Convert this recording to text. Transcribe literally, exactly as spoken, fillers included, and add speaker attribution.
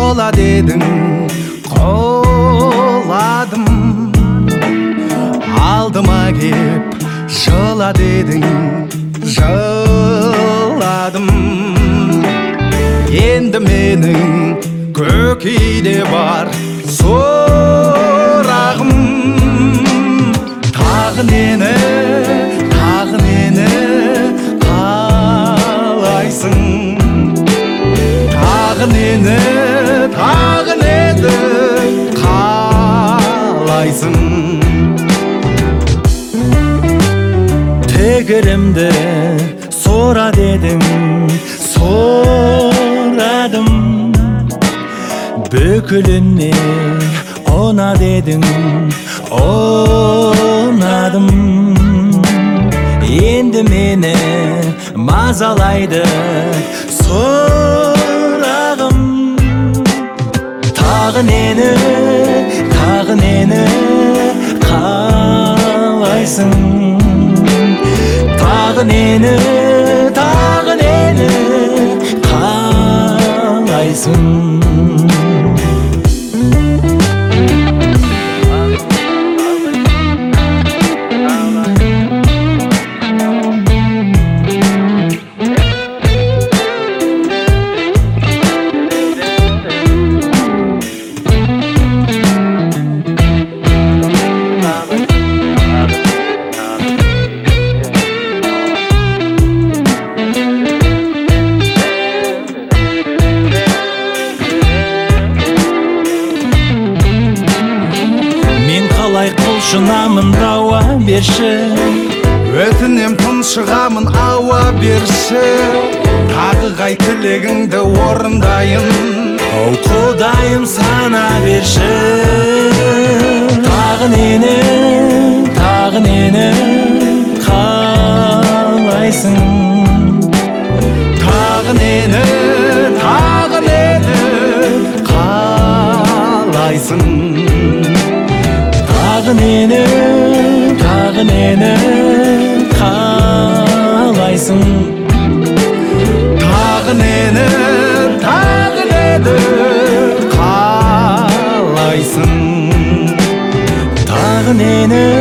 Speaker 1: кола дедің, қоладым. Алдыма кеп жыла дедің, жыладым. Енді менің көкейде бар сұрағым, тағы нені, тағы нені қалайсың? Тағы нені, тағы нені қалайсың? Тегірімді сора дедің, сорадым. Бүкіліне она дедің, онадым. Енді мені мазалайды сұрағым, тағы нені, тағы нені қалайсың? Тағы нені, тағы нені қалайсың? Құлшынамын, дауа берші, өтінем тұншығамын, ауа берші. Тағы қай тілегіңді орындайын, оу құдайым сана берші. Тағы нені, тағы нені қалайсың? Тағы нені, тағы нені қалайсың? Тағы нені, тағы нені қалайсың? Тағы нені, тағы нені қалайсың? Тағы нені